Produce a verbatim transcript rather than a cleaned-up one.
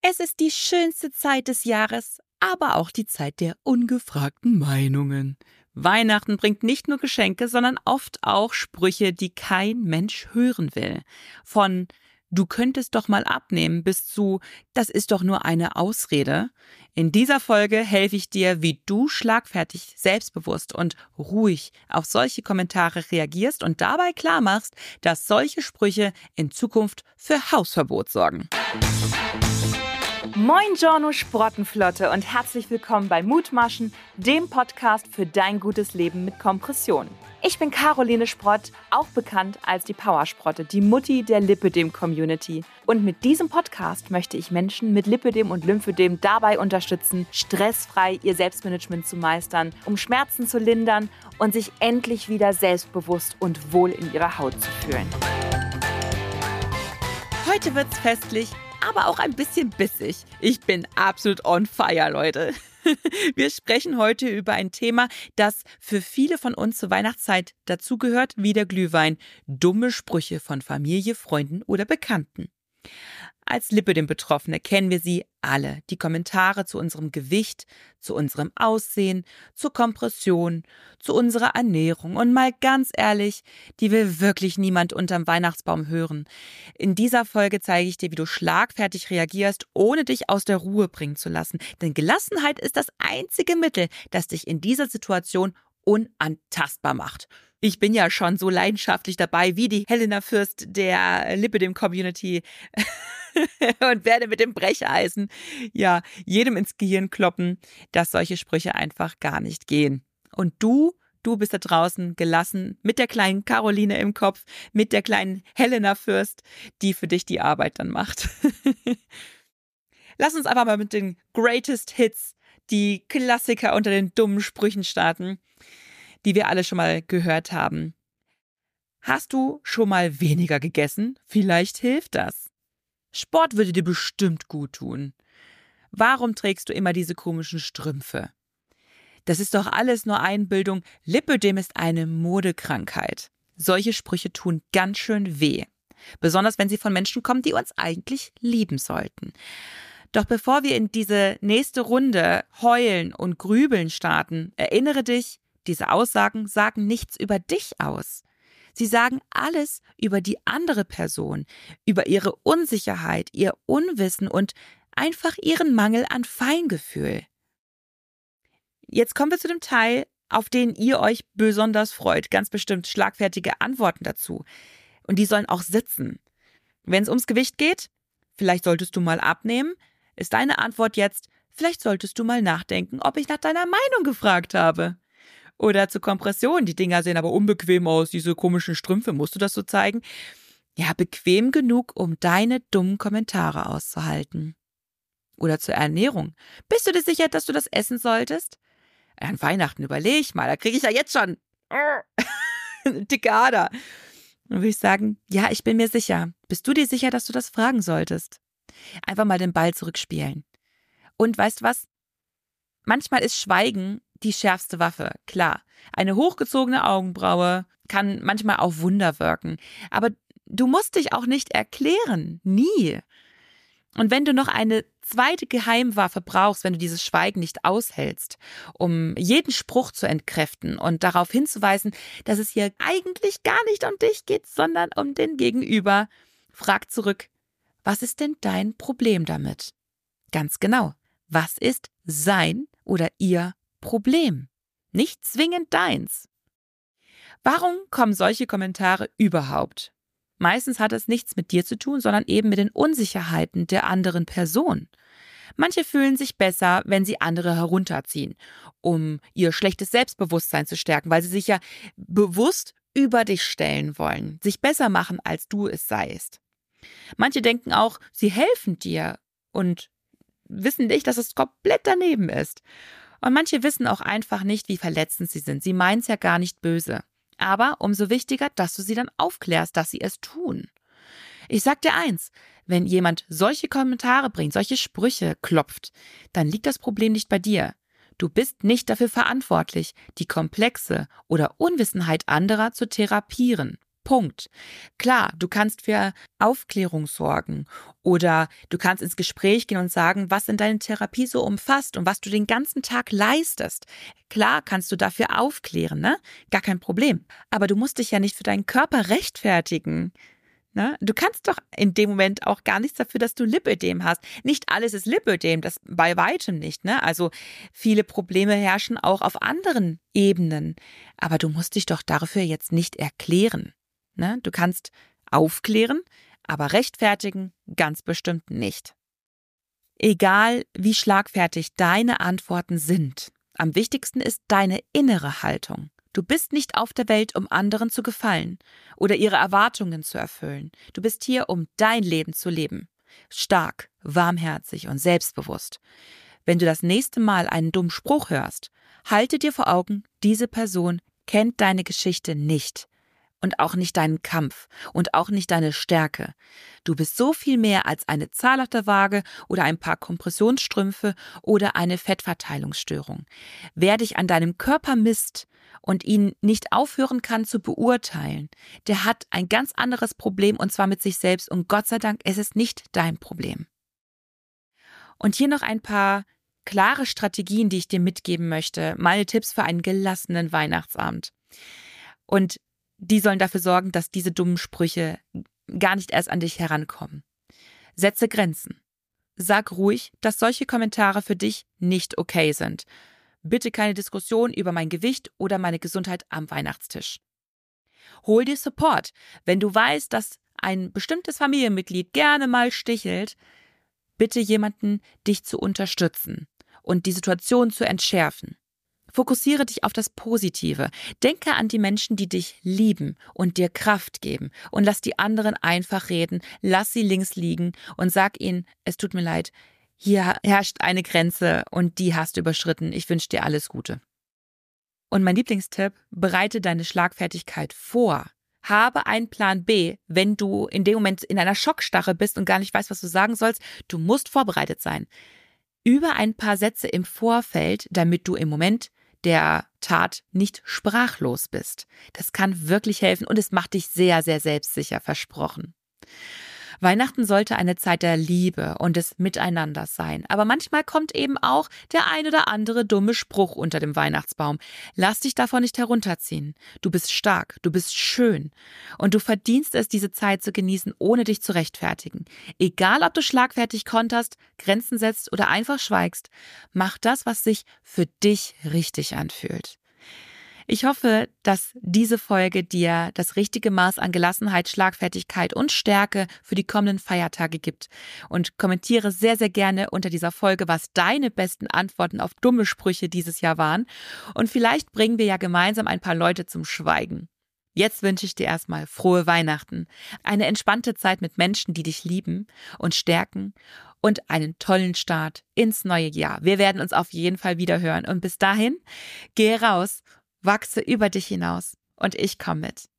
Es ist die schönste Zeit des Jahres, aber auch die Zeit der ungefragten Meinungen. Weihnachten bringt nicht nur Geschenke, sondern oft auch Sprüche, die kein Mensch hören will. Von „Du könntest doch mal abnehmen" bis zu „Das ist doch nur eine Ausrede". In dieser Folge helfe ich dir, wie du schlagfertig, selbstbewusst und ruhig auf solche Kommentare reagierst und dabei klarmachst, dass solche Sprüche in Zukunft für Hausverbot sorgen. Moin Giorno Sprottenflotte und herzlich willkommen bei Mutmaschen, dem Podcast für dein gutes Leben mit Kompression. Ich bin Caroline Sprott, auch bekannt als die Powersprotte, die Mutti der Lipödem-Community. Und mit diesem Podcast möchte ich Menschen mit Lipödem und Lymphödem dabei unterstützen, stressfrei ihr Selbstmanagement zu meistern, um Schmerzen zu lindern und sich endlich wieder selbstbewusst und wohl in ihrer Haut zu fühlen. Heute wird's festlich, aber auch ein bisschen bissig. Ich bin absolut on fire, Leute. Wir sprechen heute über ein Thema, das für viele von uns zur Weihnachtszeit dazugehört, wie der Glühwein. Dumme Sprüche von Familie, Freunden oder Bekannten. Als Lipödem-Betroffene kennen wir sie alle. Die Kommentare zu unserem Gewicht, zu unserem Aussehen, zur Kompression, zu unserer Ernährung. Und mal ganz ehrlich, die will wirklich niemand unterm Weihnachtsbaum hören. In dieser Folge zeige ich dir, wie du schlagfertig reagierst, ohne dich aus der Ruhe bringen zu lassen. Denn Gelassenheit ist das einzige Mittel, das dich in dieser Situation unantastbar macht. Ich bin ja schon so leidenschaftlich dabei wie die Helena Fürst der Lipödem-Community und werde mit dem Brecheisen ja jedem ins Gehirn kloppen, dass solche Sprüche einfach gar nicht gehen. Und du, du bist da draußen gelassen mit der kleinen Caroline im Kopf, mit der kleinen Helena Fürst, die für dich die Arbeit dann macht. Lass uns einfach mal mit den Greatest Hits, die Klassiker unter den dummen Sprüchen starten, die wir alle schon mal gehört haben. Hast du schon mal weniger gegessen? Vielleicht hilft das. Sport würde dir bestimmt gut tun. Warum trägst du immer diese komischen Strümpfe? Das ist doch alles nur Einbildung. Lipödem ist eine Modekrankheit. Solche Sprüche tun ganz schön weh. Besonders wenn sie von Menschen kommen, die uns eigentlich lieben sollten. Doch bevor wir in diese nächste Runde heulen und grübeln starten, erinnere dich, diese Aussagen sagen nichts über dich aus. Sie sagen alles über die andere Person, über ihre Unsicherheit, ihr Unwissen und einfach ihren Mangel an Feingefühl. Jetzt kommen wir zu dem Teil, auf den ihr euch besonders freut. Ganz bestimmt schlagfertige Antworten dazu. Und die sollen auch sitzen. Wenn es ums Gewicht geht, vielleicht solltest du mal abnehmen, ist deine Antwort jetzt, vielleicht solltest du mal nachdenken, ob ich nach deiner Meinung gefragt habe. Oder zur Kompression, die Dinger sehen aber unbequem aus, diese komischen Strümpfe, musst du das so zeigen? Ja, bequem genug, um deine dummen Kommentare auszuhalten. Oder zur Ernährung. Bist du dir sicher, dass du das essen solltest? An Weihnachten überleg mal, da kriege ich ja jetzt schon eine dicke Ader. Dann würde ich sagen, ja, ich bin mir sicher. Bist du dir sicher, dass du das fragen solltest? Einfach mal den Ball zurückspielen. Und weißt was? Manchmal ist Schweigen die schärfste Waffe, klar. Eine hochgezogene Augenbraue kann manchmal auf Wunder wirken. Aber du musst dich auch nicht erklären. Nie. Und wenn du noch eine zweite Geheimwaffe brauchst, wenn du dieses Schweigen nicht aushältst, um jeden Spruch zu entkräften und darauf hinzuweisen, dass es hier eigentlich gar nicht um dich geht, sondern um den Gegenüber, frag zurück, was ist denn dein Problem damit? Ganz genau. Was ist sein oder ihr Problem? Nicht zwingend deins. Warum kommen solche Kommentare überhaupt? Meistens hat es nichts mit dir zu tun, sondern eben mit den Unsicherheiten der anderen Person. Manche fühlen sich besser, wenn sie andere herunterziehen, um ihr schlechtes Selbstbewusstsein zu stärken, weil sie sich ja bewusst über dich stellen wollen, sich besser machen, als du es seist. Manche denken auch, sie helfen dir und wissen nicht, dass es komplett daneben ist. Und manche wissen auch einfach nicht, wie verletzend sie sind. Sie meinen es ja gar nicht böse. Aber umso wichtiger, dass du sie dann aufklärst, dass sie es tun. Ich sag dir eins, wenn jemand solche Kommentare bringt, solche Sprüche klopft, dann liegt das Problem nicht bei dir. Du bist nicht dafür verantwortlich, die Komplexe oder Unwissenheit anderer zu therapieren. Punkt. Klar, du kannst für Aufklärung sorgen oder du kannst ins Gespräch gehen und sagen, was in deine Therapie so umfasst und was du den ganzen Tag leistest. Klar kannst du dafür aufklären, ne? Gar kein Problem. Aber du musst dich ja nicht für deinen Körper rechtfertigen. Ne? Du kannst doch in dem Moment auch gar nichts dafür, dass du Lipödem hast. Nicht alles ist Lipödem, das bei weitem nicht. Ne? Also viele Probleme herrschen auch auf anderen Ebenen. Aber du musst dich doch dafür jetzt nicht erklären. Ne? Du kannst aufklären, aber rechtfertigen ganz bestimmt nicht. Egal, wie schlagfertig deine Antworten sind, am wichtigsten ist deine innere Haltung. Du bist nicht auf der Welt, um anderen zu gefallen oder ihre Erwartungen zu erfüllen. Du bist hier, um dein Leben zu leben. Stark, warmherzig und selbstbewusst. Wenn du das nächste Mal einen dummen Spruch hörst, halte dir vor Augen, diese Person kennt deine Geschichte nicht. Und auch nicht deinen Kampf und auch nicht deine Stärke. Du bist so viel mehr als eine Zahl auf der Waage oder ein paar Kompressionsstrümpfe oder eine Fettverteilungsstörung. Wer dich an deinem Körper misst und ihn nicht aufhören kann zu beurteilen, der hat ein ganz anderes Problem und zwar mit sich selbst und Gott sei Dank, es ist nicht dein Problem. Und hier noch ein paar klare Strategien, die ich dir mitgeben möchte, meine Tipps für einen gelassenen Weihnachtsabend. Und die sollen dafür sorgen, dass diese dummen Sprüche gar nicht erst an dich herankommen. Setze Grenzen. Sag ruhig, dass solche Kommentare für dich nicht okay sind. Bitte keine Diskussion über mein Gewicht oder meine Gesundheit am Weihnachtstisch. Hol dir Support. Wenn du weißt, dass ein bestimmtes Familienmitglied gerne mal stichelt, bitte jemanden, dich zu unterstützen und die Situation zu entschärfen. Fokussiere dich auf das Positive. Denke an die Menschen, die dich lieben und dir Kraft geben. Und lass die anderen einfach reden. Lass sie links liegen und sag ihnen, es tut mir leid, hier herrscht eine Grenze und die hast du überschritten. Ich wünsche dir alles Gute. Und mein Lieblingstipp, bereite deine Schlagfertigkeit vor. Habe einen Plan B, wenn du in dem Moment in einer Schockstarre bist und gar nicht weißt, was du sagen sollst. Du musst vorbereitet sein. Übe ein paar Sätze im Vorfeld, damit du im Moment der Tat nicht sprachlos bist. Das kann wirklich helfen und es macht dich sehr, sehr selbstsicher, versprochen. Weihnachten sollte eine Zeit der Liebe und des Miteinanders sein. Aber manchmal kommt eben auch der ein oder andere dumme Spruch unter dem Weihnachtsbaum. Lass dich davon nicht herunterziehen. Du bist stark, du bist schön und du verdienst es, diese Zeit zu genießen, ohne dich zu rechtfertigen. Egal, ob du schlagfertig konterst, Grenzen setzt oder einfach schweigst, mach das, was sich für dich richtig anfühlt. Ich hoffe, dass diese Folge dir das richtige Maß an Gelassenheit, Schlagfertigkeit und Stärke für die kommenden Feiertage gibt. Und kommentiere sehr, sehr gerne unter dieser Folge, was deine besten Antworten auf dumme Sprüche dieses Jahr waren. Und vielleicht bringen wir ja gemeinsam ein paar Leute zum Schweigen. Jetzt wünsche ich dir erstmal frohe Weihnachten, eine entspannte Zeit mit Menschen, die dich lieben und stärken und einen tollen Start ins neue Jahr. Wir werden uns auf jeden Fall wieder hören. Und bis dahin, gehe raus, wachse über dich hinaus und ich komme mit.